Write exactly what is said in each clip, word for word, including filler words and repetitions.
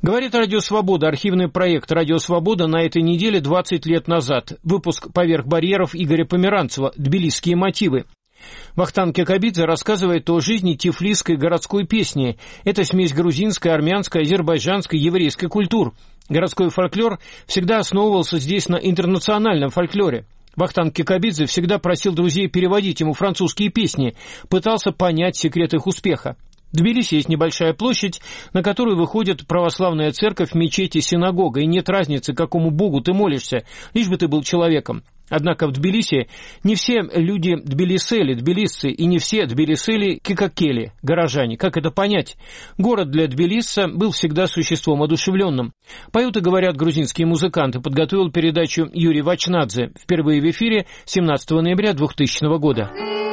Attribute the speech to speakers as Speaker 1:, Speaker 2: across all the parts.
Speaker 1: Говорит Радио Свобода, архивный проект Радио Свобода на этой неделе двадцать лет назад. Выпуск «Поверх барьеров» Игоря Померанцева «Тбилисские мотивы». Вахтанг Кикабидзе рассказывает о жизни тифлисской городской песни. Это смесь грузинской, армянской, азербайджанской, еврейской культур. Городской фольклор всегда основывался здесь на интернациональном фольклоре. Вахтанг Кикабидзе всегда просил друзей переводить ему французские песни, пытался понять секрет их успеха. В Тбилиси есть небольшая площадь, на которую выходит православная церковь, мечеть и синагога, и нет разницы, какому богу ты молишься, лишь бы ты был человеком. Однако в Тбилиси не все люди тбилисели, тбилисцы, и не все тбилисели кикакели, горожане. Как это понять? Город для тбилисца был всегда существом одушевленным. Поют и говорят грузинские музыканты. Подготовил передачу Юрий Вачнадзе. Впервые в эфире семнадцатого ноября двухтысячного года.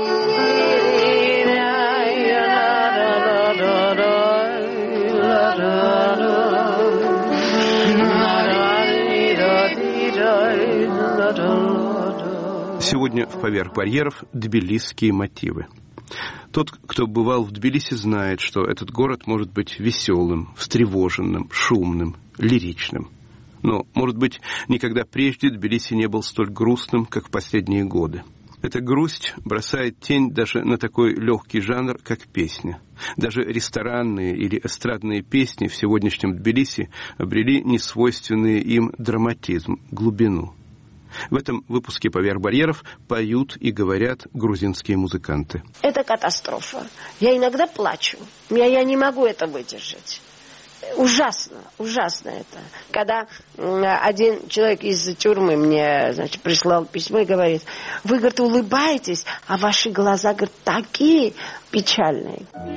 Speaker 2: Сегодня в «Поверх барьеров» тбилисские мотивы. Тот, кто бывал в Тбилиси, знает, что этот город может быть веселым, встревоженным, шумным, лиричным. Но, может быть, никогда прежде Тбилиси не был столь грустным, как в последние годы. Эта грусть бросает тень даже на такой легкий жанр, как песня. Даже ресторанные или эстрадные песни в сегодняшнем Тбилиси обрели несвойственный им драматизм, глубину. В этом выпуске «Поверх барьеров» поют и говорят грузинские музыканты.
Speaker 3: Это катастрофа. Я иногда плачу. Я, я не могу это выдержать. Ужасно, ужасно это. Когда один человек из тюрьмы мне, значит, прислал письмо и говорит: вы, говорит, улыбаетесь, а ваши глаза, говорит, такие печальные.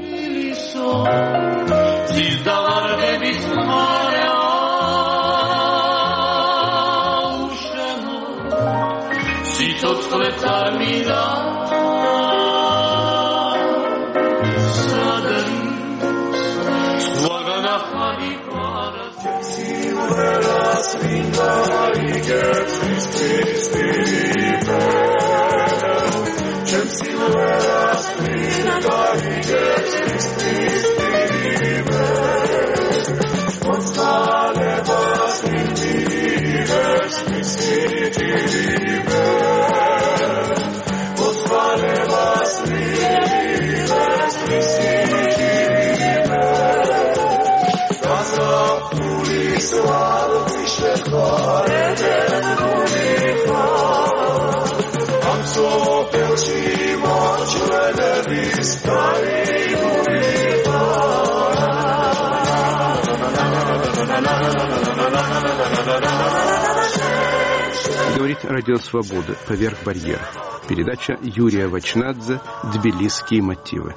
Speaker 2: Говорит Радио Свобода, «Поверх барьеров». Передача Юрия Вачнадзе «Тбилисские мотивы».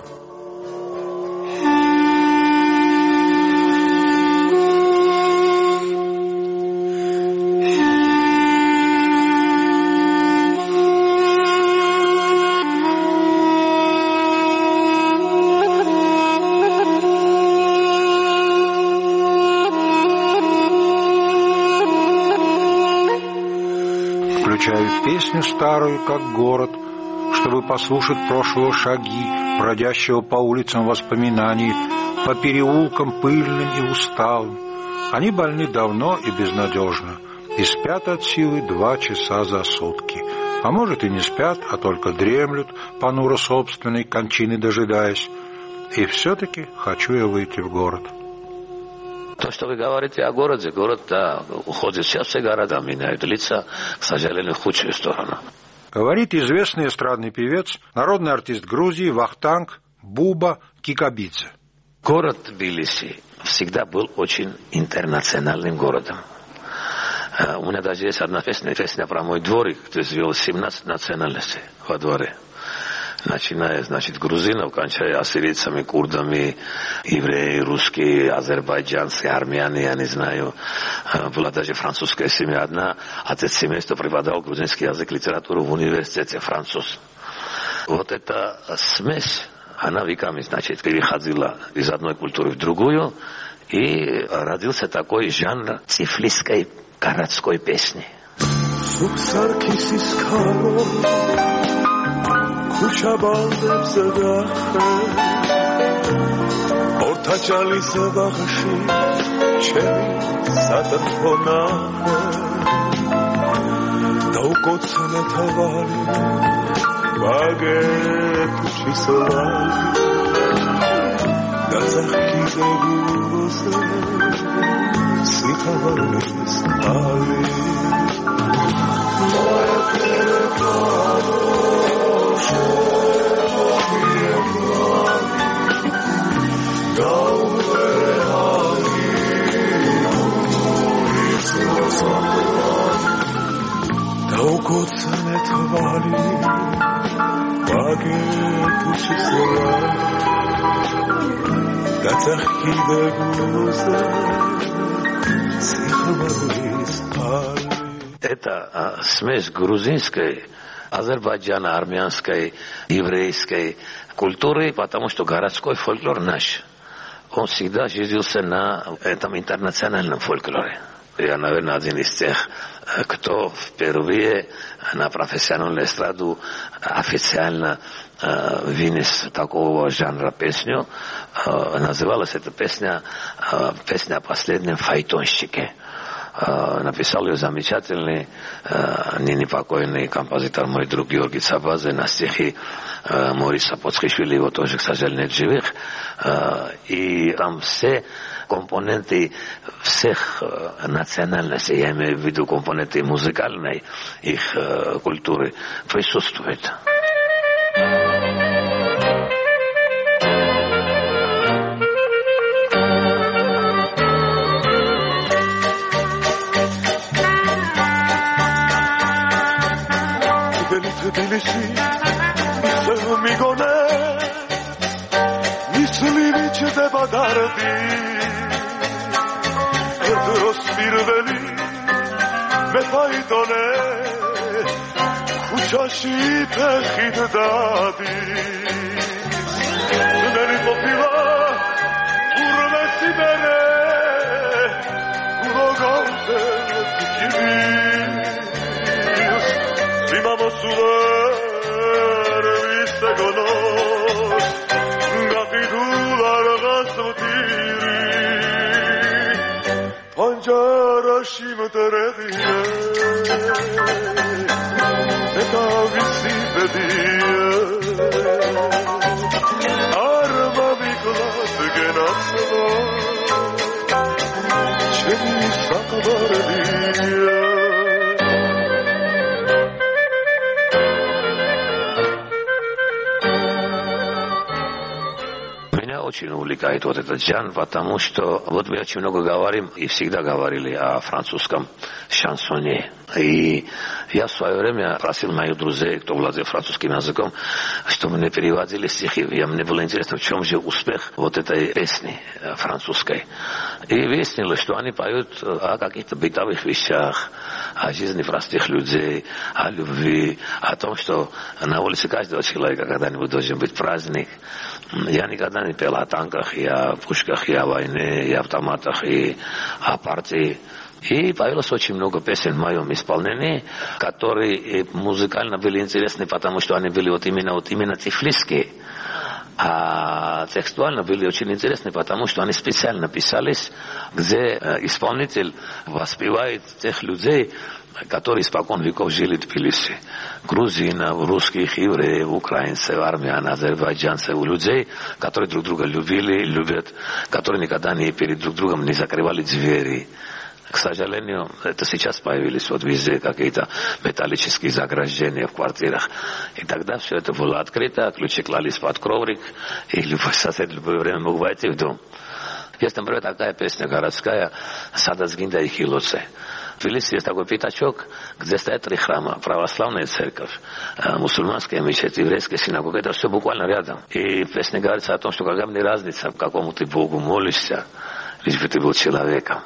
Speaker 4: Песню старую, как город, чтобы послушать прошлого шаги, бродящего по улицам воспоминаний, по переулкам пыльным и усталым. Они больны давно и безнадежно, и спят от силы два часа за сутки. А может, и не спят, а только дремлют, понуро собственной кончины дожидаясь. И все-таки хочу я выйти в город.
Speaker 5: То, что вы говорите о городе, город, да, уходит. Сейчас все города меняют лица, к сожалению, в худшую сторону.
Speaker 4: Говорит известный эстрадный певец, народный артист Грузии Вахтанг Буба Кикабидзе.
Speaker 5: Город Тбилиси всегда был очень интернациональным городом. У меня даже есть одна песня, песня про мой дворик, то есть вел семнадцать национальностей во дворе. Начиная, значит, грузинов, кончая ассирийцами, курдами, евреи, русские, азербайджанцы, армяне, я не знаю. Была даже французская семья одна. Отец семейства преподавал грузинский язык, литературу в университете, француз. Вот эта смесь, она веками, значит, переходила из одной культуры в другую, и родился такой жанр тифлисской городской песни.
Speaker 6: Kucha baldebze daxe Orta თაჭალის ბაღში ჩემი სატრფო ნახე და უკოცნე თავარი ბაგეთში სლავი და ზახკიდებულზე სიხარულის ალი გაუკოცნე თვალი ბაგეთში სლავი და ზახკიდებულზე сихвалис али.
Speaker 5: Это смесь грузинской, азербайджано-армянской, еврейской культуры, потому что городской фольклор наш, он всегда жизнился на этом интернациональном фольклоре. Я, наверное, один из тех, кто впервые на профессиональную эстраду официально э, вынес такого жанра песню. Э, называлась эта песня э, «Песня о последнем фаэтонщике». Э, написал ее замечательный, э, ныне покойный композитор, мой друг Георгий Цабазе, на стихи э, Мориса Поцхишвили, его тоже, к сожалению, нет живых. Э, и там все компоненты всех э, национальностей, я имею в виду компоненты музыкальной их э, культуры, присутствуют.
Speaker 6: Erdros პირველი მე ფაიტონე ქუჩაში ფეხით დადის მერი ყოფილა ურმესიბერე გუროგავზე თქივის სიმამოსულერ ვისეგონოს გაფიდულა რაღაც მტირი Panjarashi mteredia Eta visi pedia Arma miklat genasla Chemi sakabardia
Speaker 5: Очень увлекает вот этот жанр, потому что вот мы очень много говорим и всегда говорили о французском шансоне. И я в свое время просил моих друзей, кто владеет французским языком, чтобы мне переводили стихи. И мне было интересно, в чем же успех вот этой песни французской. И выяснилось, что они поют о каких-то бытовых вещах, о жизни простых людей, о любви, о том, что на улице каждого человека когда-нибудь должен быть праздник. Я никогда не пел о танках, и о пушках, и о войне, и о автоматах, и о партии. И появилось очень много песен в моем исполнении, которые музыкально были интересны, потому что они были вот именно, вот именно тифлисские. А текстуально были очень интересны, потому что они специально писались, где исполнитель воспевает тех людей, которые испокон веков жили в Тбилиси. Грузинов, русских, евреев, украинцев, армян, азербайджанцев, людей, которые друг друга любили, любят, которые никогда не перед друг другом не закрывали двери. К сожалению, это сейчас появились вот везде какие-то металлические заграждения в квартирах. И тогда все это было открыто, ключи клались под коврик, и любой сосед в любое время мог войти в дом. Есть, например, такая песня городская «Садазгинда и Хилоце». В Тбилиси есть такой пятачок, где стоят три храма. Православная церковь, мусульманская мечеть, еврейская синагога. Это все буквально рядом. И в песне говорится о том, что какая мне разница, к какому ты Богу молишься, лишь бы ты был человеком.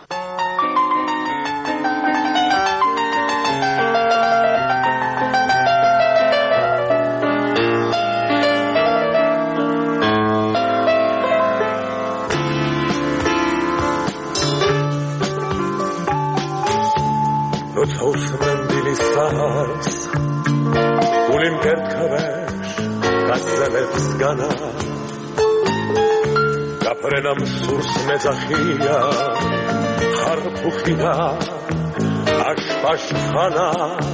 Speaker 6: Ulim kertkavesh, kazelevs gana, ფრენამ სურს მეძახია ხარფუხი და აშპაშხანა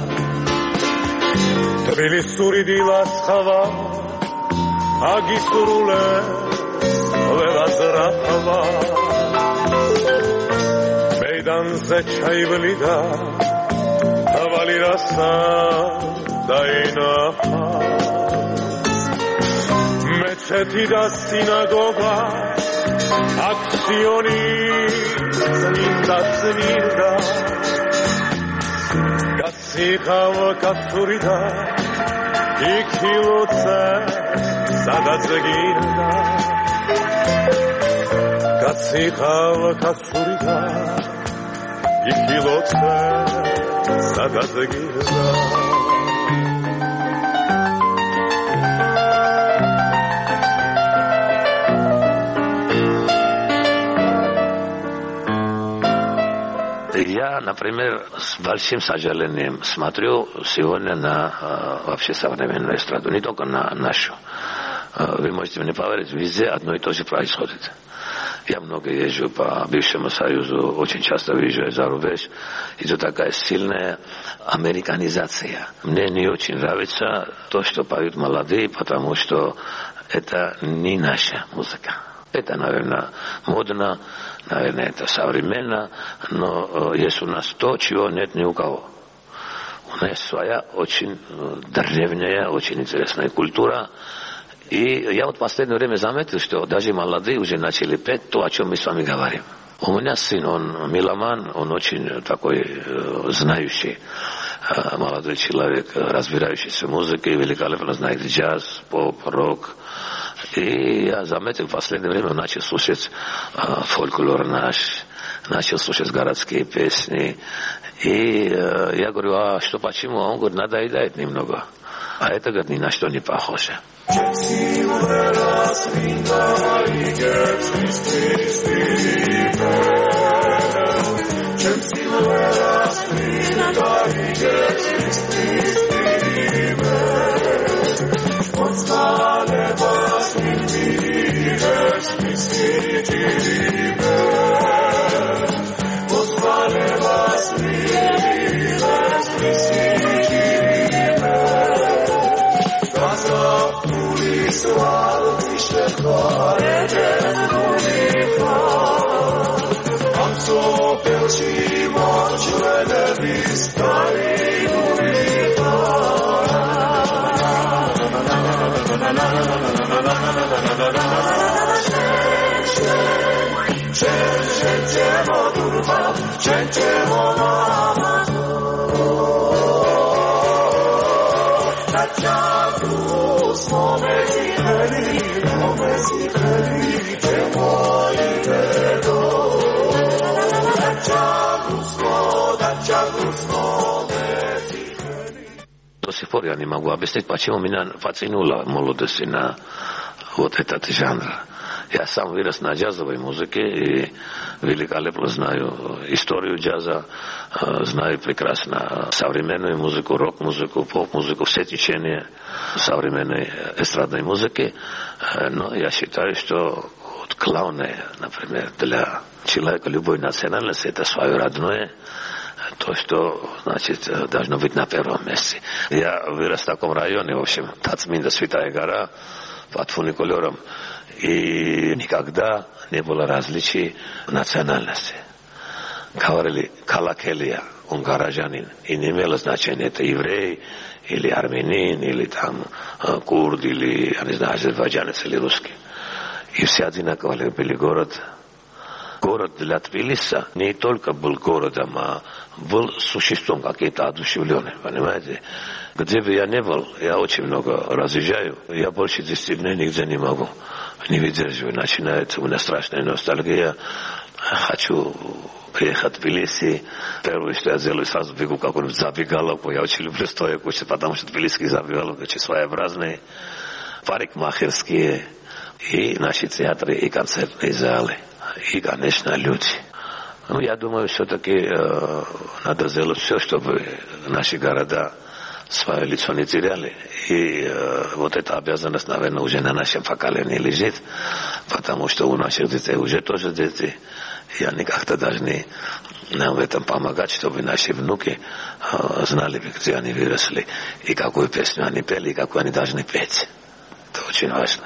Speaker 6: თბილისური დილას ხავა აგისრულე ველაზრახვა მეიდანზე ჩაივლიდა თავალი რასა დაინახა მეჩეთი და სინაგოგა აქციონი წმინდა წმინდა გაციხავ კაცური და იქილოცე სადაც გინდა გაციხავ კაცური და იქილოცე სადაც გინდა
Speaker 5: Я, например, с большим сожалением смотрю сегодня на э, вообще современную эстраду, не только на нашу. Э, вы можете мне поверить, везде одно и то же происходит. Я много езжу по бывшему Союзу, очень часто выезжаю за рубеж. Идет такая сильная американизация. Мне не очень нравится то, что поют молодые, потому что это не наша музыка. Это, наверное, модно, наверное, это современно, но есть у нас то, чего нет ни у кого. У нас своя очень древняя, очень интересная культура. И я вот в последнее время заметил, что даже молодые уже начали петь то, о чем мы с вами говорим. У меня сын, он меломан, он очень такой э, знающий э, молодой человек, разбирающийся в музыке, великолепно знает джаз, поп, рок. И я заметил, в последнее время он начал слушать э, фольклор наш, начал слушать городские песни. И э, я говорю, а что, почему? Он говорит, надоедает немного. А это, говорит, ни на что не похоже. До сих пор я не могу объяснить, почему меня потянуло в молодости на вот этот жанр. Я сам вырос на джазовой музыке и великолепно знаю историю джаза, знаю прекрасно современную музыку, рок-музыку, поп-музыку, все течения современной эстрадной музыки. Но я считаю, что вот главное, например, для человека любой национальности, это свое родное, то, что, значит, должно быть на первом месте. Я вырос в таком районе, в общем, Тацминда, Святая гора, под фуникулером, и никогда не было различий национальности. Говорили «калакелия», он горожанин, и не имело значения, это еврей, или армянин, или там курд, или, я не знаю, азербайджанец, или русский. И все одинаково любили город. Город для Тбилиса не только был городом, а был существом каким-то одушевленным, понимаете? Где бы я не был, я очень много разъезжаю, я больше десяти дней нигде не могу, не выдерживаю, начинается у меня страшная ностальгия, хочу приехать в Тбилиси, первое, что я делаю, сразу бегу в какую-нибудь забегаловку, я очень люблю стоя кучу, потому что тбилисские забегаловки очень своеобразные, парикмахерские, и наши театры, и концертные залы. И, конечно, люди. Ну, я думаю, все-таки э, надо сделать все, чтобы наши города свое лицо не теряли. И э, вот эта обязанность, наверное, уже на нашем поколении лежит, потому что у наших детей уже тоже дети, и они как-то должны нам в этом помогать, чтобы наши внуки э, знали, где они выросли, и какую песню они пели, и какую они должны петь. Это очень важно.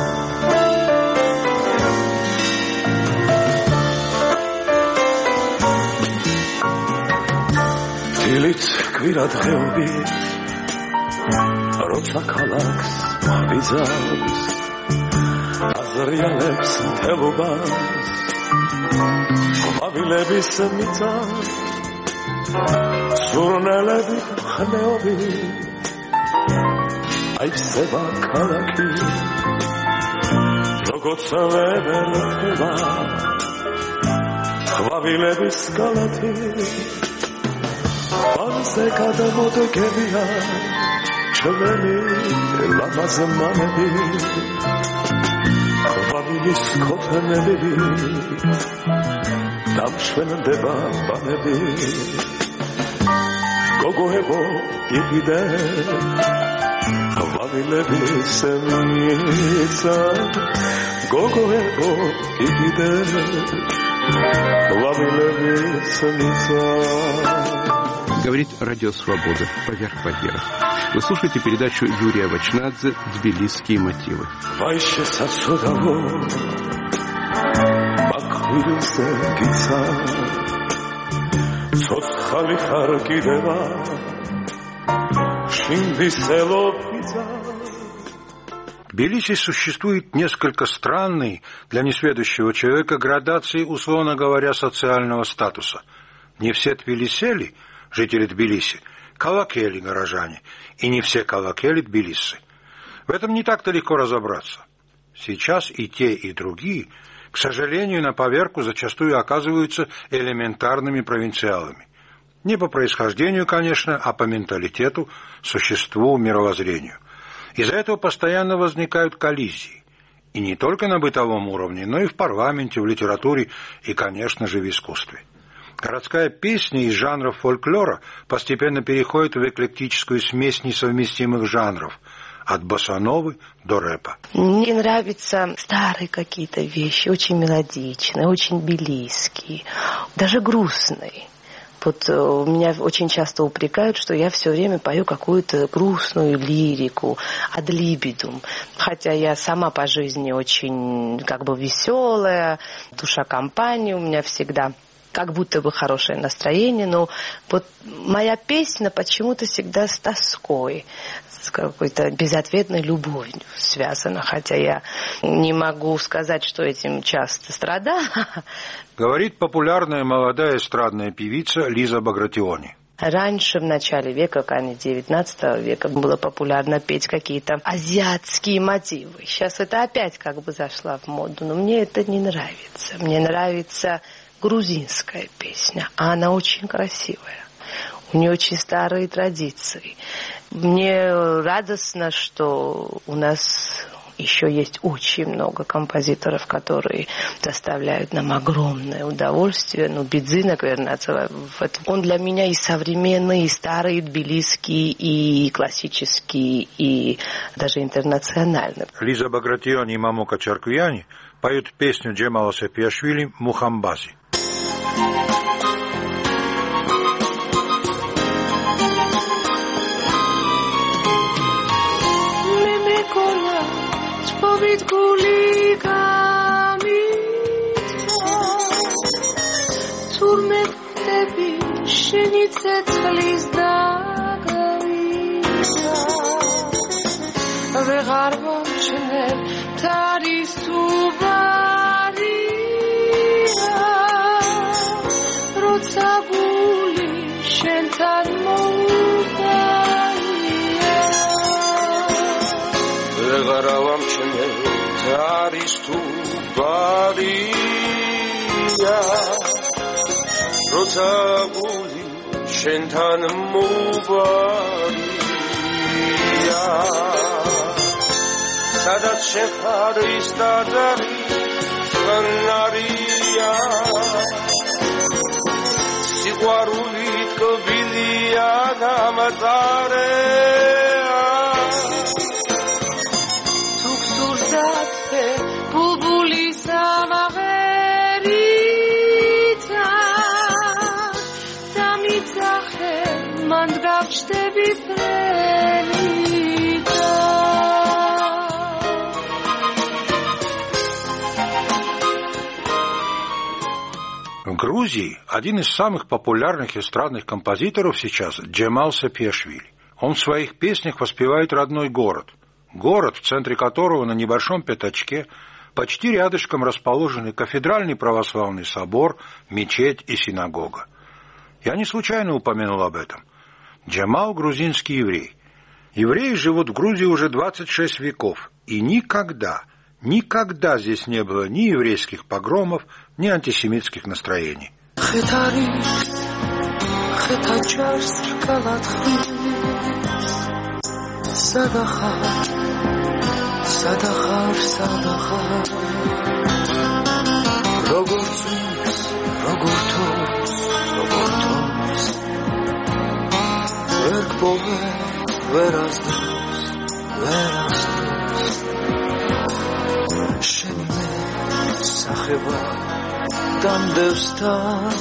Speaker 6: დილით კვირა დღეობით როცა ქალაქს მღვიძავს აზრიალებს მთელობას ყვავილების მიწა სურნელები ხნეობით აიქცევა ქალაქი როგორც ვერ ხდება ყვავილების კალათი Anse kadamod geliya çöleni lamazmanedi Kvamilis kopeneli damşvenendeba banebi Gogohebo igide Kvamilebi semitsa Gogohebo igide Kvamilebi semitsa
Speaker 2: Говорит Радио Свобода. Поверх барьеров. Вы слушаете передачу Юрия Вачнадзе «Тбилисские мотивы».
Speaker 4: В Тбилиси существует несколько странной для несведущего человека градации, условно говоря, социального статуса. Не все тбилисели, жители Тбилиси, калакели горожане, и не все калакели тбилисцы. В этом не так-то легко разобраться. Сейчас и те, и другие, к сожалению, на поверку зачастую оказываются элементарными провинциалами. Не по происхождению, конечно, а по менталитету, существу, мировоззрению. Из-за этого постоянно возникают коллизии. И не только на бытовом уровне, но и в парламенте, в литературе и, конечно же, в искусстве. Городская песня из жанров фольклора постепенно переходит в эклектическую смесь несовместимых жанров, от боссановы до рэпа.
Speaker 7: Мне нравятся старые какие-то вещи, очень мелодичные, очень тбилисские, даже грустные. Вот меня очень часто упрекают, что я все время пою какую-то грустную лирику, адлибидум. Хотя я сама по жизни очень как бы веселая, душа компании у меня всегда. Как будто бы хорошее настроение, но вот моя песня почему-то всегда с тоской, с какой-то безответной любовью связана, хотя я не могу сказать, что этим часто страдаю.
Speaker 4: Говорит популярная молодая эстрадная певица Лиза Багратиони.
Speaker 7: Раньше, в начале века, в конце девятнадцатого века, было популярно петь какие-то азиатские мотивы. Сейчас это опять как бы зашло в моду, но мне это не нравится. Мне нравится грузинская песня, а она очень красивая. У нее очень старые традиции. Мне радостно, что у нас еще есть очень много композиторов, которые доставляют нам огромное удовольствие. Ну, Бедзинок, наверное, он для меня и современный, и старый, и тбилисский, и классический, и даже интернациональный.
Speaker 4: Лиза Багратиони и Мамука Чарквияни поют песню Джемала Сапиашвили «Мухамбази».
Speaker 8: Mit guligami turmet tebi shenitse tslis dagavita ve garvom shnev taris uvaria rotsa guli shentan movaria ve garvom shnev Taris tu baria Rotsa guli shentan mubaria Sadat shekharis dadari Sanaria Sigwaruli kobilia
Speaker 4: В Грузии один из самых популярных эстрадных композиторов сейчас Джемал Сапиашвили. Он в своих песнях воспевает родной город. Город, в центре которого на небольшом пятачке почти рядышком расположены кафедральный православный собор, мечеть и синагога. Я не случайно упомянул об этом. Джемал – грузинский еврей. Евреи живут в Грузии уже двадцать шесть веков, и никогда, никогда здесь не было ни еврейских погромов, ни антисемитских настроений.
Speaker 6: Վերազդրոս, վերազդրոս Շենիմե սախևա տանդևստան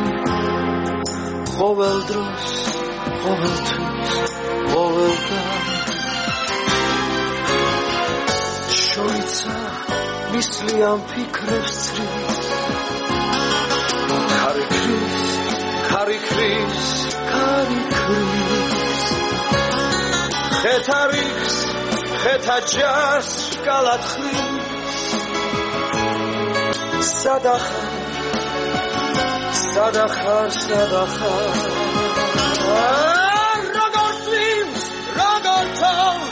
Speaker 6: Խովել դրոս, խովել թույս, խովել տան Շոյցա միսլիան պիքրևստրի Քարի քրիս, քարի քրիս, քարի քրիս Խեթարիքս, խեթաջաս, կալատխրիս Սադախար, սադախար, սադախար Ռոգորտվիմս, ռոգորտոս,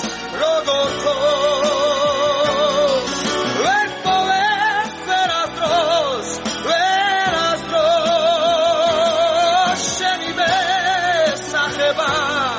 Speaker 6: ռոգորտոս Վեր պովեր, վերազդրոս, վերազդրոս Շենի մեզ սախևա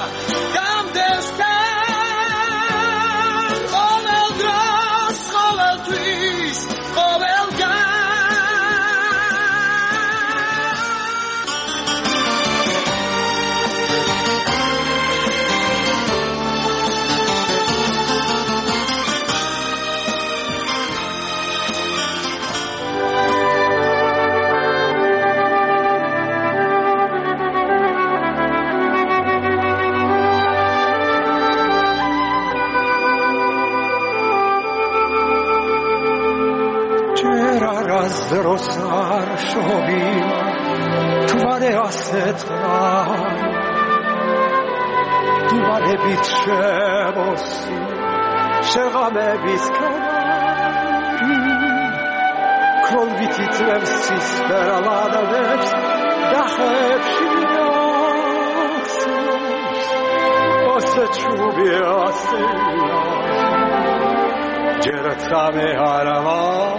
Speaker 6: Rosar shovim tvare asetran tvare bitshebosi shegame biskari kol vititevsis veraladeves dachev shiraxos ose chubi asela jeratsame harava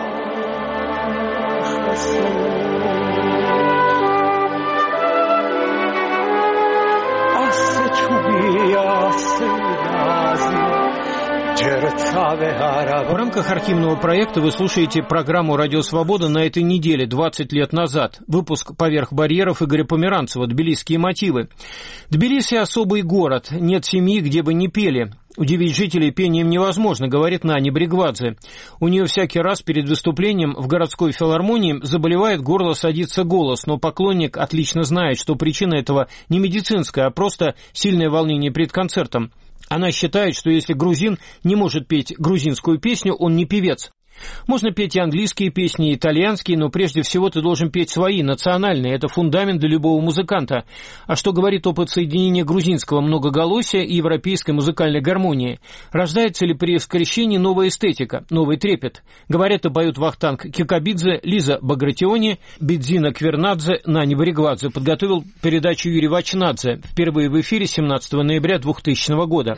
Speaker 1: В рамках архивного проекта вы слушаете программу «Радио Свобода» на этой неделе, двадцать лет назад. Выпуск «Поверх барьеров» Игоря Померанцева «Тбилисские мотивы». Тбилиси – особый город, нет семьи, где бы не пели. Удивить жителей пением невозможно, говорит Нани Бригвадзе. У нее всякий раз перед выступлением в городской филармонии заболевает горло, садится голос, но поклонник отлично знает, что причина этого не медицинская, а просто сильное волнение перед концертом. Она считает, что если грузин не может петь грузинскую песню, он не певец. Можно петь и английские песни, и итальянские, но прежде всего ты должен петь свои, национальные. Это фундамент для любого музыканта. А что говорит опыт соединения грузинского многоголосия и европейской музыкальной гармонии? Рождается ли при скрещении новая эстетика, новый трепет? Говорят и поют Вахтанг Кикабидзе, Лиза Багратиони, Бидзина Квернадзе, Нани Бригвадзе. Подготовил передачу Юрий Вачнадзе. Впервые в эфире семнадцатого ноября двухтысячного года.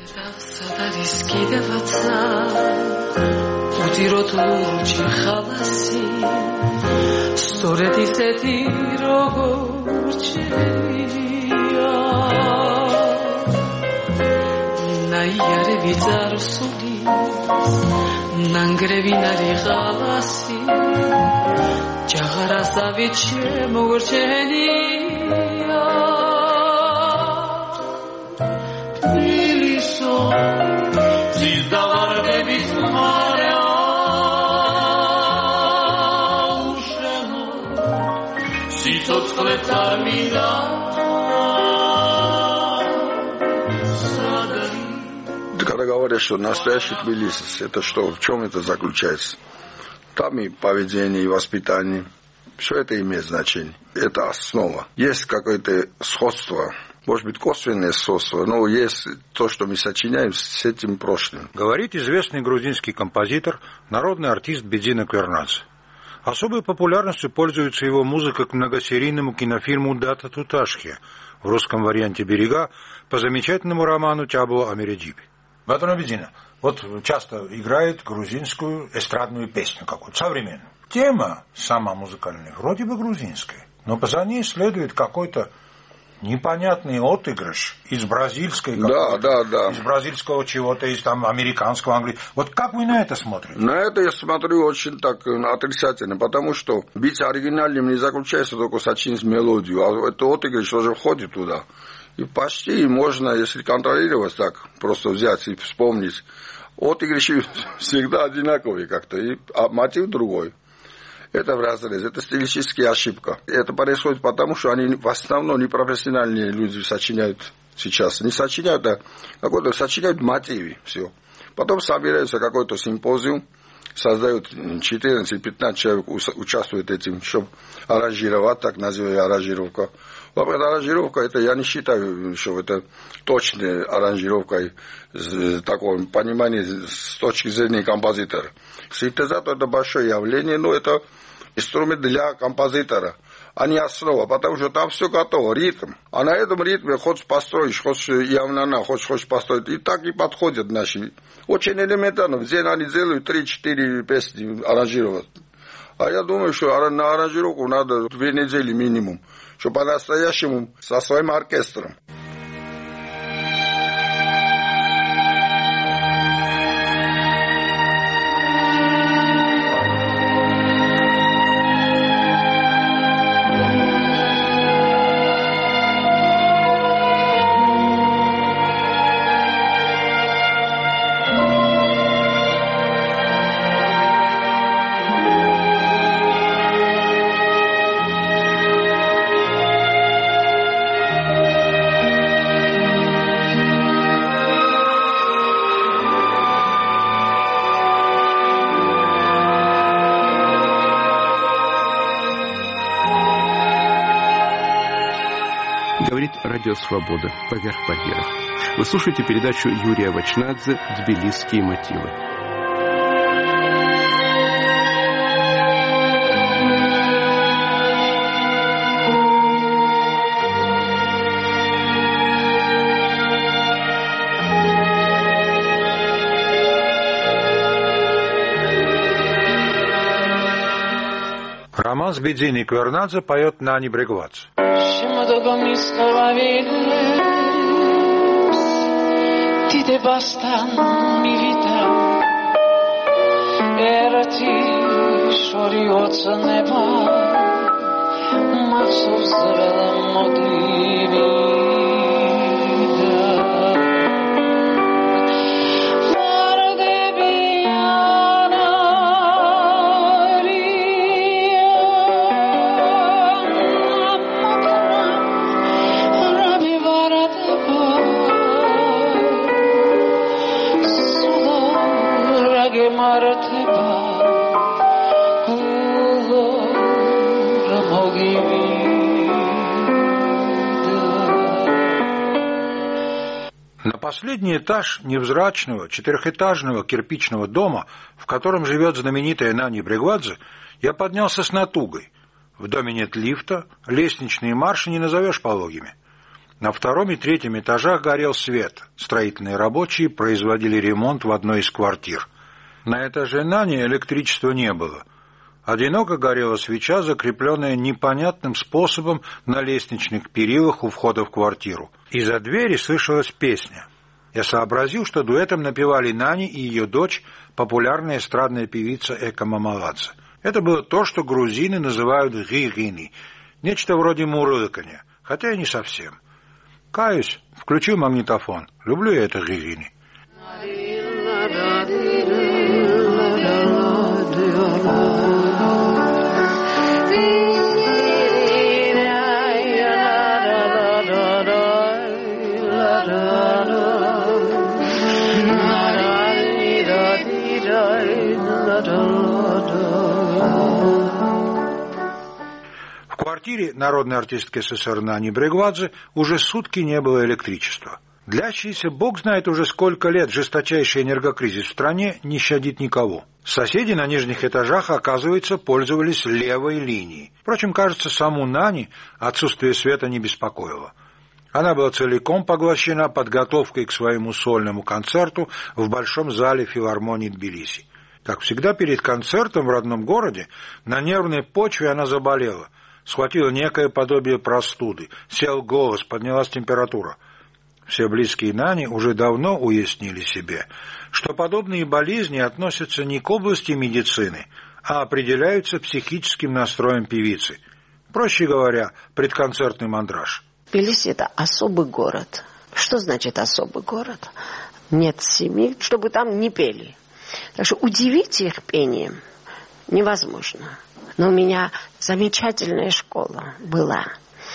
Speaker 9: Უდიროთ ლურჯი ხალასი სწორედ ისეთი როგორც შეია ნაიარევი წარსული ნანგრევი ნარი ხალასი ჯაღარასავით შემოგრჩენია ზიზდავარდების მხარე აუშენო სიცოცხლეც არ მინდა
Speaker 10: Когда говорят, что настоящий Тбилисис, это что, в чем это заключается? Там и поведение, и воспитание. Все это имеет значение. Это основа. Есть какое-то сходство, может быть, косвенное сходство, но есть то, что мы сочиняем с этим прошлым.
Speaker 4: Говорит известный грузинский композитор, народный артист Бедзина Квернадзе. Особой популярностью пользуется его музыка к многосерийному кинофильму «Дата Туташхи», в русском варианте «Берега», по замечательному роману Тябула Амередипи. Батон Бедзина, вот часто играет грузинскую эстрадную песню какую-то, современную. Тема сама музыкальная, вроде бы грузинская, но за ней следует какой-то непонятный отыгрыш из бразильской,
Speaker 10: да, да, да.
Speaker 4: из бразильского чего-то, из там американского, английского. Вот как вы на это смотрите?
Speaker 10: На это я смотрю очень так отрицательно, потому что быть оригинальным не заключается только сочинить мелодию, а это отыгрыш тоже входит туда. И почти можно, если контролировать так, просто взять и вспомнить, отыгрыши всегда одинаковые как-то, и, а мотив другой. Это вразрез, это стилистическая ошибка. Это происходит потому, что они в основном непрофессиональные люди сочиняют сейчас. Не сочиняют, а какой-то сочиняют мотивы, все. Потом собираются какой-то симпозиум, создают четырнадцать-пятнадцать человек, участвуют этим, чтобы аранжировать, так называемая аранжировка. Аранжировка, это я не считаю, что это точная аранжировка в таком понимании с точки зрения композитора. Синтезатор это большое явление, но это инструмент для композитора, а не основа, потому что там все готово, ритм. А на этом ритме хочешь построить, хочешь явно, хочешь, хочешь построить, и так и подходят наши. Очень элементарно, в день они делают три-четыре песни аранжировать. А я думаю, что на аранжировку надо две недели минимум, чтобы по-настоящему со своим оркестром.
Speaker 2: Радио «Свобода. Поверх барьеров». Вы слушаете передачу Юрия Вачнадзе «Тбилисские мотивы».
Speaker 4: Роман с Бедзиной Квернадзе поет Нани Брегвадзе.
Speaker 9: დიდებასთან მივიდა ერთი შორი ოცნება მახსოვს ველა მოდივიდა
Speaker 4: На последний этаж невзрачного четырехэтажного кирпичного дома, в котором живет знаменитая Нани Брегвадзе, я поднялся с натугой. В доме нет лифта, лестничные марши не назовешь пологими. На втором и третьем этажах горел свет. Строительные рабочие производили ремонт в одной из квартир. На этаже Нани электричества не было. Одиноко горела свеча, закрепленная непонятным способом на лестничных перилах у входа в квартиру. Из-за двери слышалась песня. Я сообразил, что дуэтом напевали Нани и ее дочь, популярная эстрадная певица Эка Мамаладзе. Это было то, что грузины называют гигини, нечто вроде мурлыканья, хотя и не совсем. Каюсь, включил магнитофон. Люблю я это гигини. В квартире народной артистки СССР Нани Брегвадзе уже сутки не было электричества. Длящийся бог знает уже сколько лет жесточайший энергокризис в стране не щадит никого. Соседи на нижних этажах, оказывается, пользовались левой линией. Впрочем, кажется, саму Нани отсутствие света не беспокоило. Она была целиком поглощена подготовкой к своему сольному концерту в Большом зале филармонии Тбилиси. Как всегда, перед концертом в родном городе на нервной почве она заболела. Схватила некое подобие простуды, сел голос, поднялась температура. Все близкие Нани уже давно уяснили себе, что подобные болезни относятся не к области медицины, а определяются психическим настроем певицы. Проще говоря, предконцертный мандраж.
Speaker 3: Тбилиси – это особый город. Что значит особый город? Нет семьи, чтобы там не пели. Так что удивить их пением невозможно. Но у меня замечательная школа была.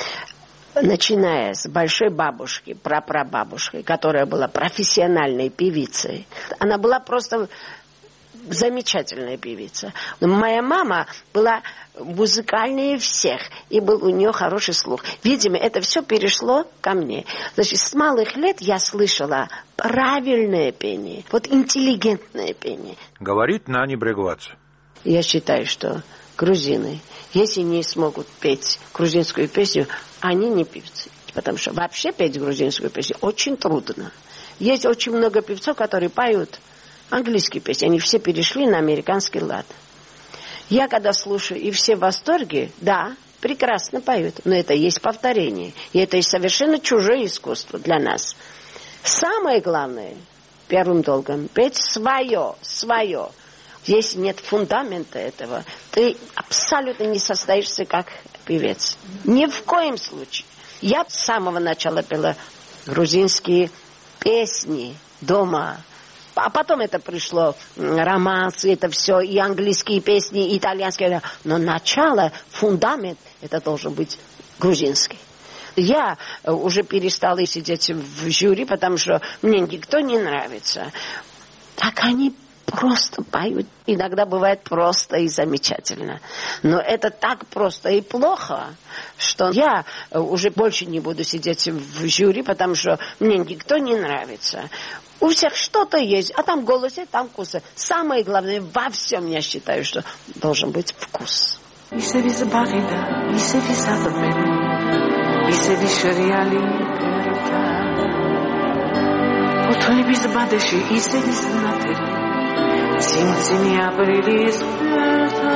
Speaker 3: Начиная с большой бабушки, прапрабабушкой, которая была профессиональной певицей. Она была просто замечательная певица. Но моя мама была музыкальнее всех, и был у нее хороший слух. Видимо, это все перешло ко мне. Значит, с малых лет я слышала правильное пение, вот интеллигентное пение.
Speaker 4: Говорит Нани Брегвадзе.
Speaker 3: Я считаю, что грузины, если не смогут петь грузинскую песню, они не певцы. Потому что вообще петь грузинскую песню очень трудно. Есть очень много певцов, которые поют английские песни. Они все перешли на американский лад. Я когда слушаю, и все в восторге, да, прекрасно поют. Но это есть повторение. И это и совершенно чужое искусство для нас. Самое главное, первым долгом, петь свое, свое. Если нет фундамента этого, ты абсолютно не состоишься как певец. Ни в коем случае. Я с самого начала пела грузинские песни дома. А потом это пришло, романсы, это все, и английские песни, и итальянские. Но начало, фундамент, это должен быть грузинский. Я уже перестала сидеть в жюри, потому что мне никто не нравится. Так они просто поют. Иногда бывает просто и замечательно. Но это так просто и плохо, что я уже больше не буду сидеть в жюри, потому что мне никто не нравится. У всех что-то есть, а там в голосе, там вкус. Самое главное во всем, я считаю, что должен быть вкус.
Speaker 9: Цинцини априлис пета,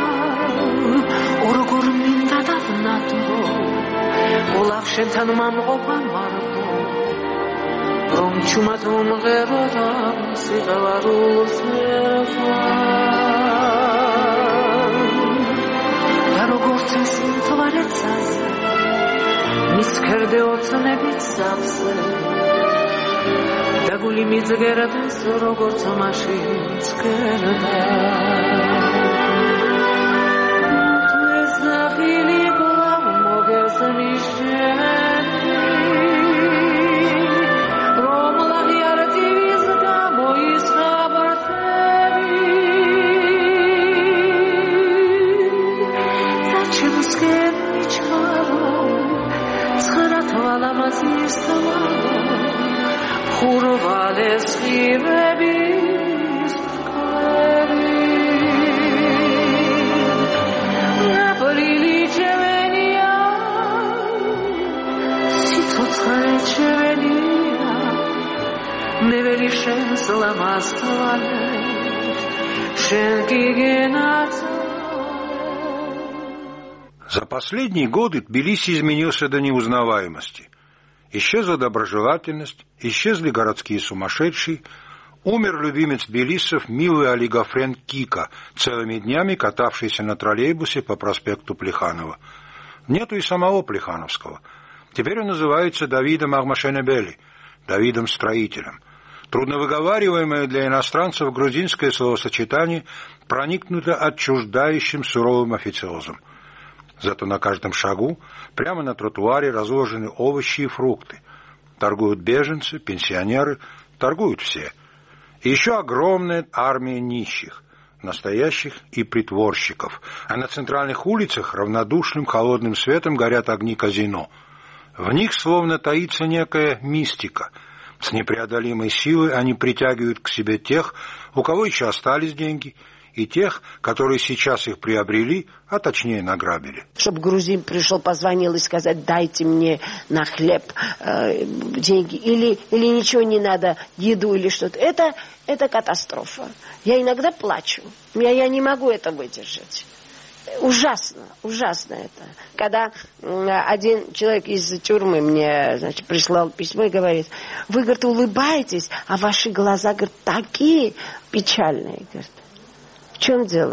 Speaker 9: ургур минда давнато, улавшентан мамყოფა მარტო, რომ ჩუმად მომღეროდა სიყვარულს ერთმა. და როგორც ეს მთვარეცაზე, მის ქერდე ოცნებით სავსე, და გული მიძგერდეს როგორც მაშინ წკერდა. ეს ნახილი გლავ მოგესმის შენი, რომ ლაღიარდივის გამოისხაბრდები, და ჩემსკენ მიჩვარო ცხრა თვალამაზის თვალო, ხურვალეს ღირების მტკვერი. ნაპრილი ჩემენია, სიცოცხლე ჩემენია, მე ვერი შენს ლამაზ თვალებს, შენ გიგენაცვალე.
Speaker 4: За последние годы Тбилиси изменился до неузнаваемости. Исчезла доброжелательность, исчезли городские сумасшедшие, умер любимец тбилисцев милый олигофрен Кика, целыми днями катавшийся на троллейбусе по проспекту Плеханова. Нету и самого Плехановского. Теперь он называется Давидом Агмашенебели, Давидом Строителем. Трудновыговариваемое для иностранцев грузинское словосочетание проникнуто отчуждающим суровым официозом. Зато на каждом шагу, прямо на тротуаре, разложены овощи и фрукты. Торгуют беженцы, пенсионеры, торгуют все. И еще огромная армия нищих, настоящих и притворщиков. А на центральных улицах равнодушным холодным светом горят огни казино. В них словно таится некая мистика. С непреодолимой силой они притягивают к себе тех, у кого еще остались деньги, и тех, которые сейчас их приобрели, а точнее награбили.
Speaker 3: Чтобы грузин пришел, позвонил и сказал: дайте мне на хлеб э, деньги, или, или ничего не надо, еду или что-то. Это, это катастрофа. Я иногда плачу. Я, я не могу это выдержать. Ужасно, ужасно это. Когда один человек из тюрьмы мне, значит, прислал письмо и говорит: вы, говорит, улыбаетесь, а ваши глаза, говорит, такие печальные. Говорит, в чем дело?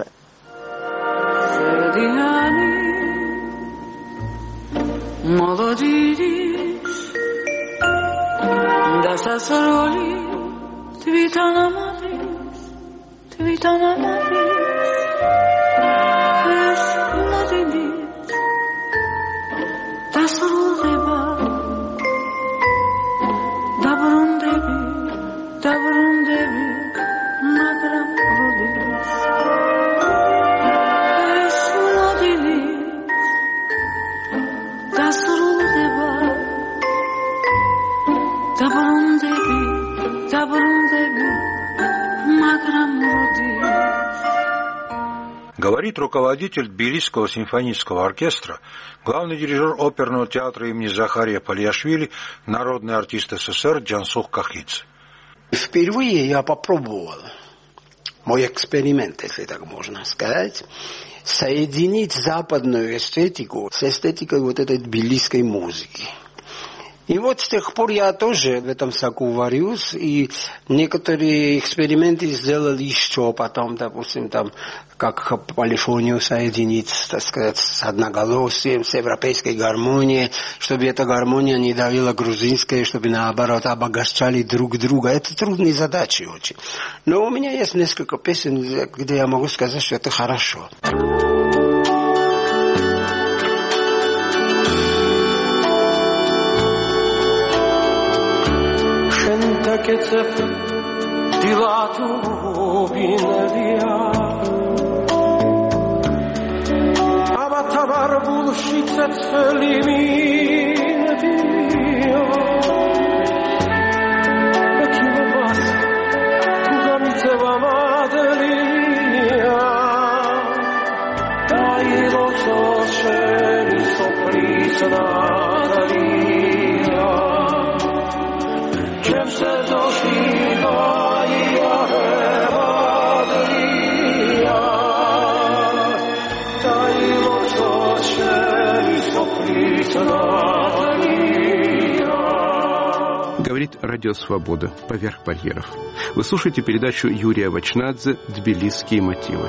Speaker 4: Говорит руководитель Тбилисского симфонического оркестра, главный дирижер оперного театра имени Захария Палиашвили, народный артист СССР Джансух Кахидзе.
Speaker 11: Впервые я попробовал, мой эксперимент, если так можно сказать, соединить западную эстетику с эстетикой вот этой тбилисской музыки. И вот с тех пор я тоже в этом соку варюсь, и некоторые эксперименты сделал еще потом, допустим, там, как полифонию соединить, так сказать, с одноголосием, с европейской гармонией, чтобы эта гармония не давила грузинской, чтобы наоборот обогащали друг друга. Это трудные задачи очень. Но у меня есть несколько песен, где я могу сказать, что это хорошо.
Speaker 6: Կեցև դիլատուբին վիա Աբաթավար բուլշիցեց լիմին վիա Եկինը բաս թուգամիցև ամադլինիա Դայլոցո շենի սոպրիս նադալիա Չեմ սեզոշիվա իարևադրիա Դայլոցո շենի սոպրիս նադալիա
Speaker 2: Говорит Радио Свобода. Поверх барьеров. Вы слушаете передачу Юрия Вачнадзе «Тбилисские мотивы».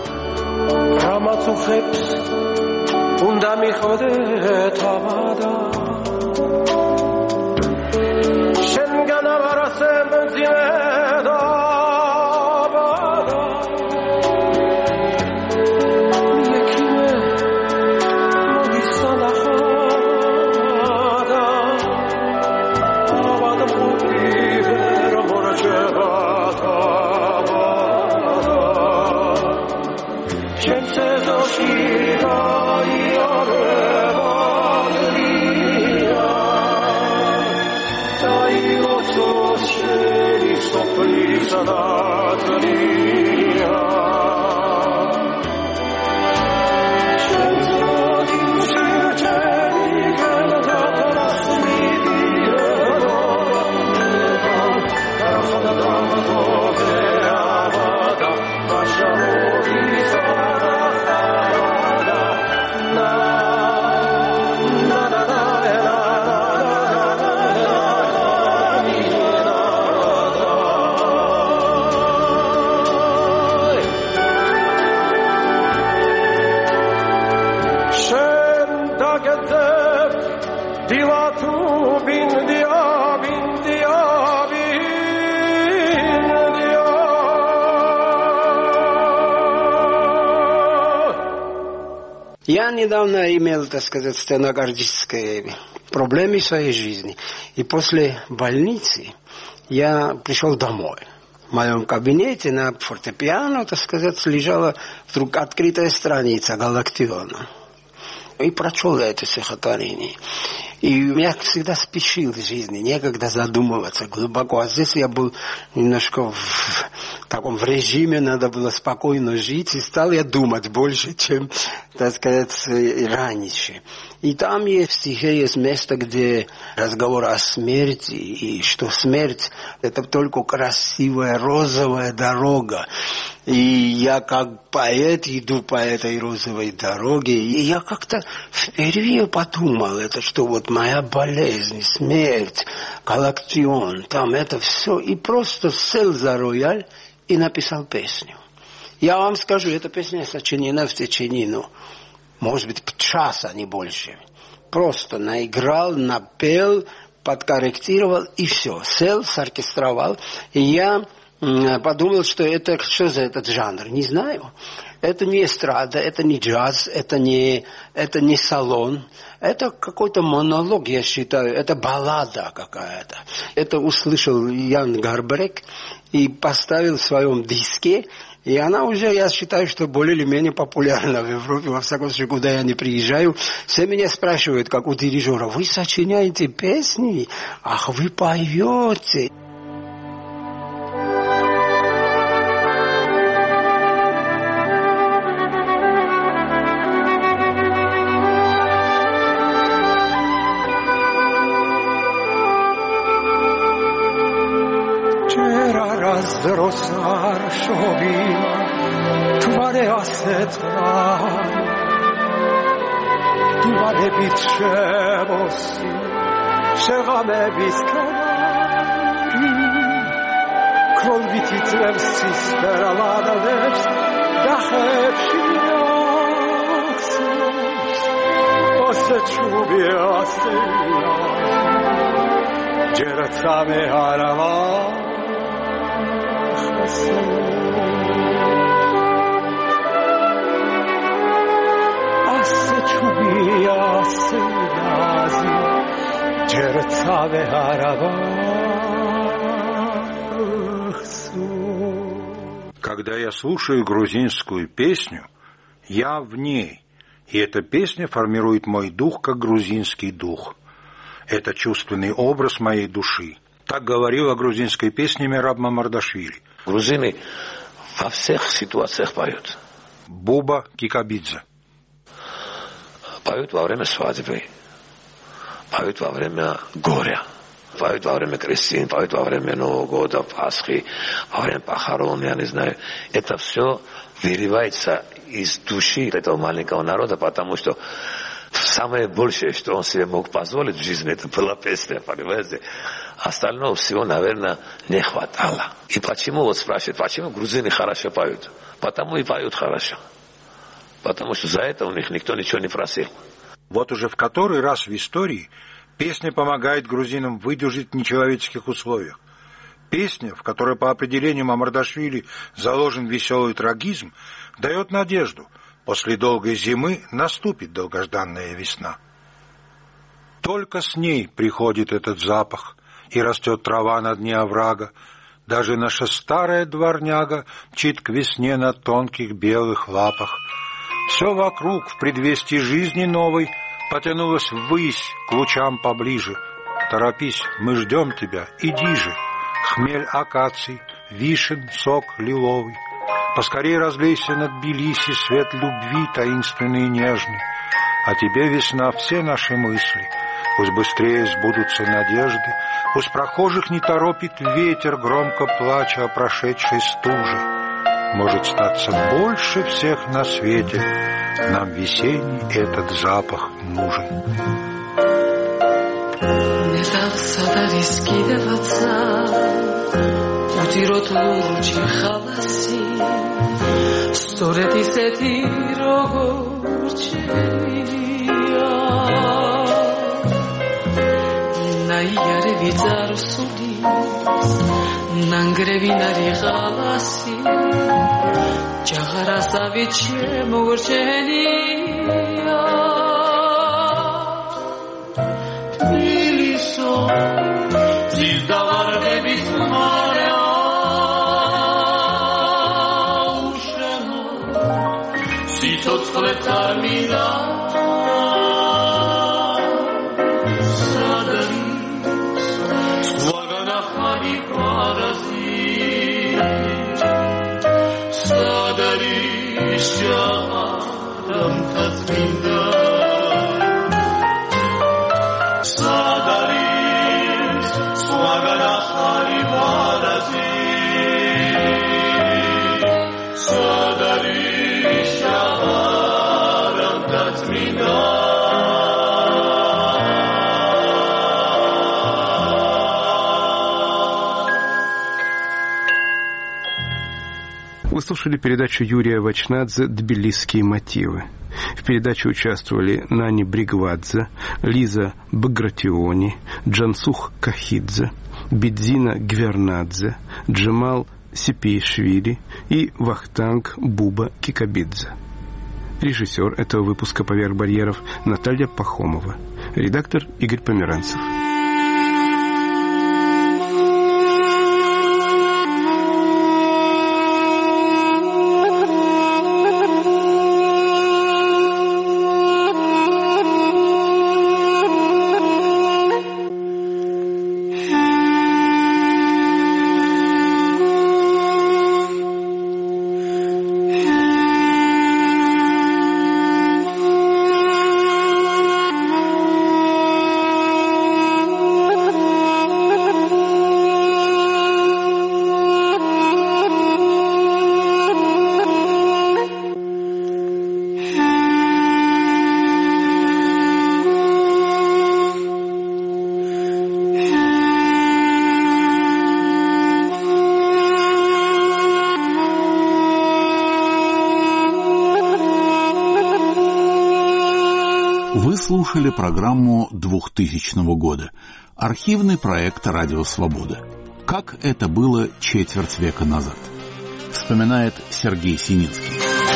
Speaker 11: Я недавно имел, так сказать, стеногардические проблемы в своей жизни. И после больницы я пришел домой. В моем кабинете на фортепиано, так сказать, лежала вдруг открытая страница «Галактиона». И прочел я это стихотворение. И меня всегда спешил в жизни, некогда задумываться глубоко. А здесь я был немножко в таком в режиме, надо было спокойно жить. И стал я думать больше, чем, так сказать, раньше. И там есть в стихе есть место, где разговор о смерти, и что смерть – это только красивая розовая дорога. И я как поэт иду по этой розовой дороге, и я как-то впервые подумал, это что вот моя болезнь, смерть, галактион, там это все. И просто сел за рояль и написал песню. Я вам скажу, эта песня сочинена в течение, ну, может быть, часа, не больше. Просто наиграл, напел, подкорректировал и все. Сел, соркестровал. И я подумал, что это что за этот жанр? Не знаю. Это не эстрада, это не джаз, это не, это не салон. Это какой-то монолог, я считаю. Это баллада какая-то. Это услышал Ян Гарбрек и поставил в своем диске. И она уже, я считаю, что более или менее популярна в Европе. Во всяком случае, куда я не приезжаю, все меня спрашивают, как у дирижера, вы сочиняете песни? Ах, вы поете.
Speaker 4: Դրոսար շողի Թվարե ասեցար Թվարե բիտ շևոսի Շեղամե բիսկարի Քրոլվիթի ծրև սիսպեր ալադավեць Դախև շիրակսոս Ոսը չուբի ասելյազ Ջերծամե հարավար Ասը չուբի ասը լազի Ջերծավ է հարավախսու. Когда я слушаю грузинскую песню, я в ней, и эта песня формирует мой дух, как грузинский дух. Это чувственный образ моей души. Так говорил о грузинской песне Мераб Мамардашвили.
Speaker 5: Грузины во всех ситуациях поют.
Speaker 4: Буба Кикабидзе.
Speaker 5: Поют во время свадьбы, поют во время горя, поют во время крестин, поют во время Нового года, Пасхи, во время похорон, я не знаю. Это все выливается из души этого маленького народа, потому что самое большее, что он себе мог позволить в жизни, это была песня, понимаете? Остального всего, наверное, не хватало. И почему, вот спрашивают, почему грузины хорошо поют? Потому и поют хорошо. Потому что за это у них никто ничего не просил.
Speaker 4: Вот уже в который раз в истории песня помогает грузинам выдержать в нечеловеческих условиях. Песня, в которой по определению Мамардашвили заложен веселый трагизм, дает надежду. После долгой зимы наступит долгожданная весна. Только с ней приходит этот запах, и растет трава на дне оврага. Даже наша старая дворняга мчит к весне на тонких белых лапах. Все вокруг в предвестии жизни новой потянулось ввысь к лучам поближе. Торопись, мы ждем тебя, иди же. Хмель акаций, вишен, сок лиловый. Поскорей разлейся над Тбилиси свет любви таинственный и нежный. А тебе, весна, все наши мысли. Пусть быстрее сбудутся надежды. Пусть прохожих не торопит ветер, громко плача о прошедшей стуже. Может статься больше всех на свете. Нам весенний этот запах нужен.
Speaker 9: Утирот лурчи халаси, столет ისეთი როგორც ჩემია. ნაიარევი წარსულის, ნანგრევინარი ხალასი, ჯაღარასავით შემოგრჩენია.
Speaker 2: Вы слушали передачу Юрия Вачнадзе «Тбилисские мотивы». В передаче участвовали Нани Бригвадзе, Лиза Багратиони, Джансух Кахидзе, Бидзина Гвернадзе, Джемал Сипиишвили и Вахтанг Буба Кикабидзе. Режиссер этого выпуска «Поверх барьеров» Наталья Пахомова. Редактор Игорь Померанцев.
Speaker 12: Слушали программу двухтысячного года. Архивный проект «Радио Свобода». Как это было четверть века назад? Вспоминает Сергей Сининский.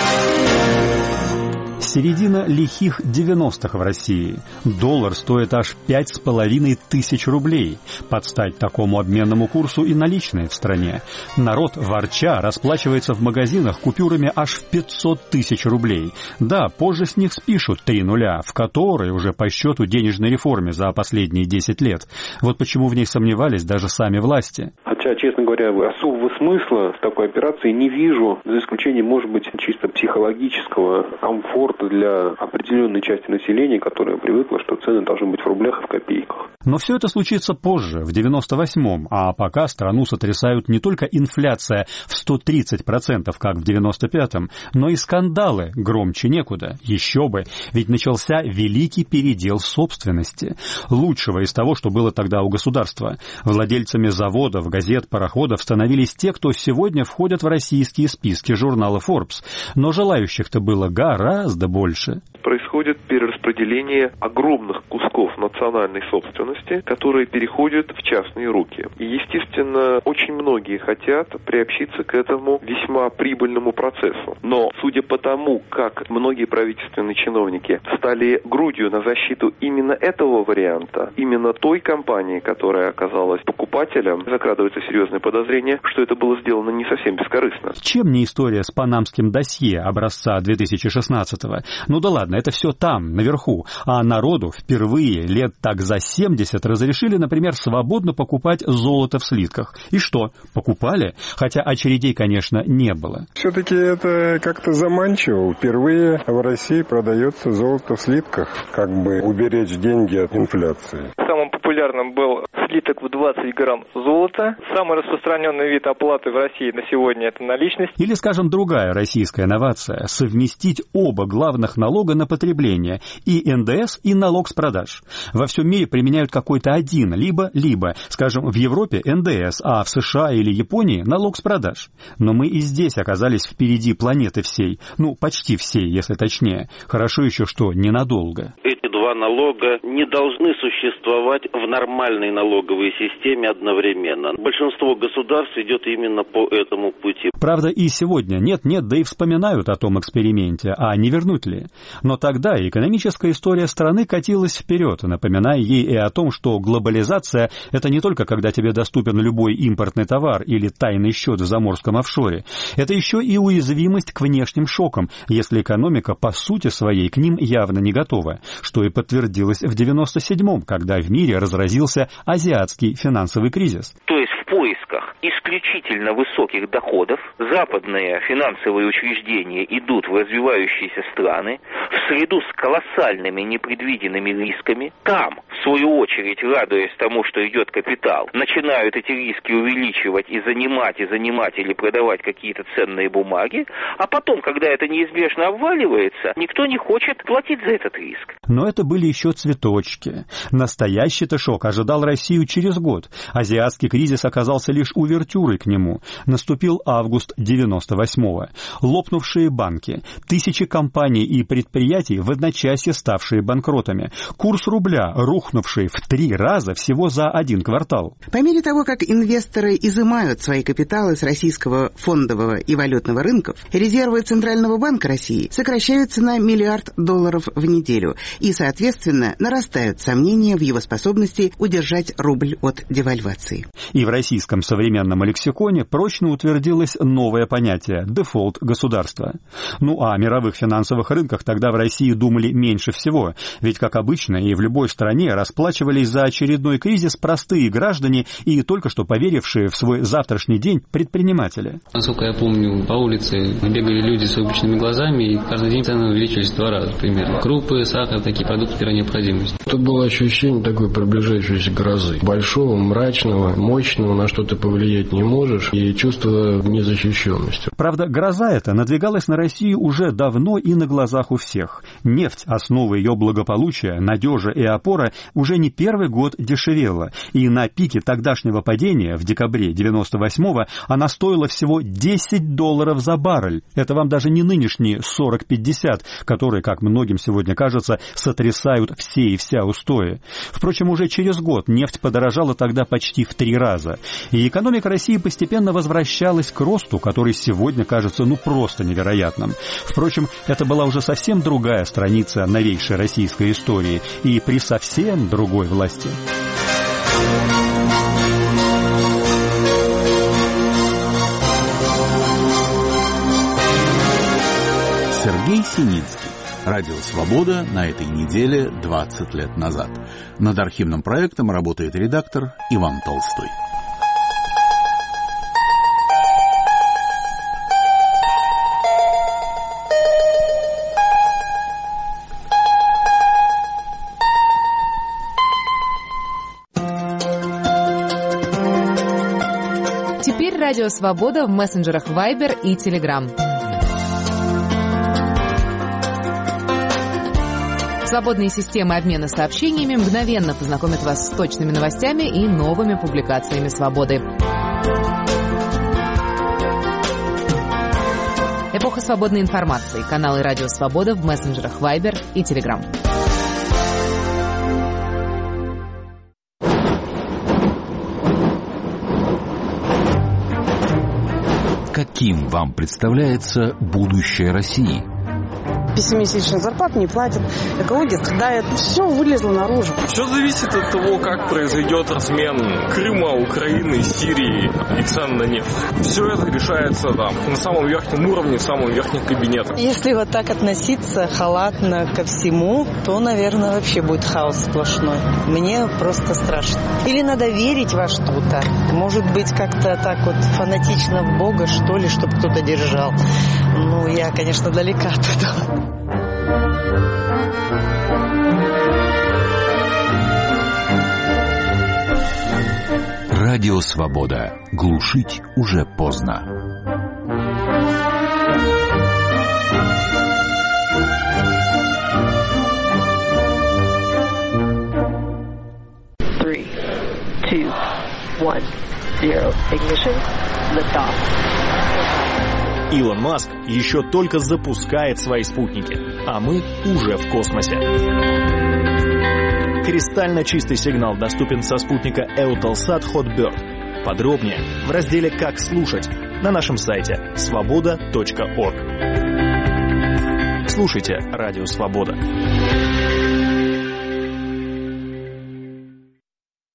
Speaker 13: Середина лихих девяностых в России. Доллар стоит аж пять с половиной тысяч рублей. Под стать такому обменному курсу и наличные в стране. Народ, ворча, расплачивается в магазинах купюрами аж в пятьсот тысяч рублей. Да, позже с них спишут три нуля, в которой уже по счету денежной реформе за последние десять лет. Вот почему в ней сомневались даже сами власти.
Speaker 14: Хотя, честно говоря, особого смысла в такой операции не вижу, за исключением, может быть, чисто психологического комфорта для определенной части населения, которая привыкла, что цены должны быть в рублях и в копейках.
Speaker 13: Но все это случится позже, в девяносто восьмом, а пока страну сотрясают не только инфляция в сто тридцать процентов, как в девяносто пятом, но и скандалы, громче некуда. Еще бы, ведь начался великий передел собственности. Лучшего из того, что было тогда у государства. Владельцами заводов, газет, пароходов становились те, кто сегодня входят в российские списки журнала Forbes. Но желающих-то было гораздо больше.
Speaker 15: Происходит перераспределение огромных кусков национальной собственности, которые переходят в частные руки. И, естественно, очень многие хотят приобщиться к этому весьма прибыльному процессу. Но, судя по тому, как многие правительственные чиновники стали грудью на защиту именно этого варианта, именно той компании, которая оказалась покупателем, закрадывается серьезное подозрение, что это было сделано не совсем бескорыстно.
Speaker 13: Чем не история с панамским досье образца две тысячи шестнадцатого? Ну да ладно, это все там, наверху. А народу впервые лет так за семьдесят разрешили, например, свободно покупать золото в слитках. И что? Покупали? Хотя очередей, конечно, не было.
Speaker 16: Все-таки это как-то заманчиво. Впервые в России продается золото в слитках, как бы уберечь деньги от инфляции.
Speaker 17: Самым популярным был слиток в двадцать грамм золота. Самый распространенный вид оплаты в России на сегодня – это наличность.
Speaker 13: Или, скажем, другая российская инновация – совместить оба главных налога на потребление – и эн дэ эс, и налог с продаж. Во всем мире применяют какой-то один, либо-либо. Скажем, в Европе эн дэ эс, а в США или Японии – налог с продаж. Но мы и здесь оказались впереди планеты всей. Ну, почти всей, если точнее. Хорошо еще, что ненадолго.
Speaker 18: Эти два два налога не должны существовать в нормальной налоговой системе одновременно. Большинство государств идет именно по этому пути.
Speaker 13: Правда, и сегодня нет-нет, да и вспоминают о том эксперименте, а не вернуть ли. Но тогда экономическая история страны катилась вперед, напоминая ей и о том, что глобализация – это не только когда тебе доступен любой импортный товар или тайный счет в заморском офшоре. Это еще и уязвимость к внешним шокам, если экономика по сути своей к ним явно не готова, что и подтвердилось в девяносто седьмом, когда в мире разразился азиатский финансовый кризис.
Speaker 19: То есть в поисках исключительно высоких доходов западные финансовые учреждения идут в развивающиеся страны в среду с колоссальными непредвиденными рисками. Там, в свою очередь, радуясь тому, что идет капитал, начинают эти риски увеличивать и занимать, и занимать или продавать какие-то ценные бумаги, а потом, когда это неизбежно обваливается, никто не хочет платить за этот риск.
Speaker 13: Но это были еще цветочки. Настоящий-то шок ожидал Россию через год. Азиатский кризис оказался лишь увертюрой к нему. Наступил август девяносто восьмого. Лопнувшие банки, тысячи компаний и предприятий, в одночасье ставшие банкротами, курс рубля, рухнувший в три раза всего за один квартал.
Speaker 20: По мере того, как инвесторы изымают свои капиталы с российского фондового и валютного рынков, резервы Центрального банка России сокращаются на миллиард долларов в неделю, и, соответственно, нарастают сомнения в его способности удержать рубль от девальвации.
Speaker 13: И в российском современном лексиконе прочно утвердилось новое понятие – дефолт государства. Ну а о мировых финансовых рынках тогда в России думали меньше всего, ведь, как обычно, и в любой стране расплачивались за очередной кризис простые граждане и только что поверившие в свой завтрашний день предприниматели.
Speaker 21: Насколько я помню, по улице бегали люди с выпученными глазами, и каждый день цены увеличились в два раза примерно. Крупы, сахар, такие продукты первой необходимости.
Speaker 22: Это было ощущение такой приближающейся грозы. Большого, мрачного, мощного, на что ты повлиять не можешь, и чувство незащищенности.
Speaker 13: Правда, гроза эта надвигалась на Россию уже давно и на глазах у всех. Нефть, основа ее благополучия, надежа и опора, уже не первый год дешевела, и на пике тогдашнего падения в декабре девяносто восьмого она стоила всего десять долларов за баррель. Это вам даже не нынешние сорок-пятьдесят, которые, как многим сегодня кажется, сотрясают все и вся устои. Впрочем, уже через год нефть подорожала тогда почти в три раза, и экономика России постепенно возвращалась к росту, который сегодня кажется ну просто невероятным. Впрочем, это была уже совсем другая страница новейшей российской истории и при совсем другой власти.
Speaker 12: Сергей Синицкий. Радио «Свобода» на этой неделе двадцать лет назад. Над архивным проектом работает редактор Иван Толстой.
Speaker 23: Теперь Радио «Свобода» в мессенджерах Viber и Telegram. Свободные системы обмена сообщениями мгновенно познакомят вас с точными новостями и новыми публикациями «Свободы». Эпоха свободной информации. Каналы «Радио Свобода» в мессенджерах Viber и Telegram.
Speaker 24: Каким вам представляется будущее России?
Speaker 25: Пессимистичных зарплат не платят, экология страдает, все вылезло наружу.
Speaker 26: Все зависит от того, как произойдет размен Крыма, Украины, Сирии и цен на нефть. Все это решается там, на самом верхнем уровне, в самом верхнем кабинете.
Speaker 25: Если вот так относиться халатно ко всему, то, наверное, вообще будет хаос сплошной. Мне просто страшно. Или надо верить во что-то. Может быть, как-то так вот фанатично в Бога, что ли, чтобы кто-то держал. Ну, я, конечно, далека от этого.
Speaker 24: Радио «Свобода». Глушить уже поздно.
Speaker 27: Three, two, one, zero. Ignition. Lift off.
Speaker 1: Илон Маск еще только запускает свои спутники, а мы уже в космосе. Кристально чистый сигнал доступен со спутника Eutelsat Hotbird. Подробнее в разделе «Как слушать» на нашем сайте свобода точка орг. Слушайте Радио Свобода.